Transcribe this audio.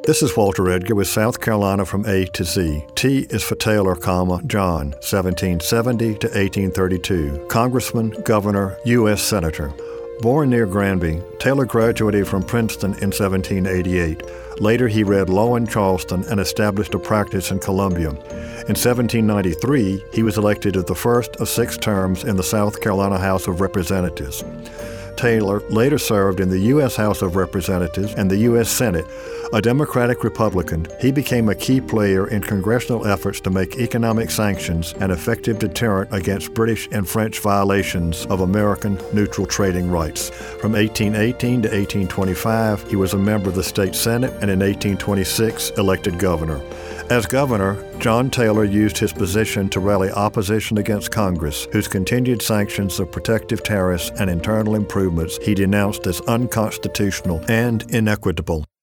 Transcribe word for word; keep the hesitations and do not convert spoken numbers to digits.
This is Walter Edgar with South Carolina from A to Z. T is for Taylor, comma, John, seventeen seventy to eighteen thirty-two, Congressman, Governor, U S Senator. Born near Granby, Taylor graduated from Princeton in seventeen eighty-eight. Later, he read law in Charleston and established a practice in Columbia. In seventeen ninety-three, he was elected to the first of six terms in the South Carolina House of Representatives. Taylor later served in the U S House of Representatives and the U S Senate. A Democratic Republican, he became a key player in congressional efforts to make economic sanctions an effective deterrent against British and French violations of American neutral trading rights. From eighteen eighteen to eighteen twenty-five, he was a member of the state Senate and in eighteen twenty-six elected governor. As governor, John Taylor used his position to rally opposition against Congress, whose continued sanctions of protective tariffs and internal improvements he denounced as unconstitutional and inequitable.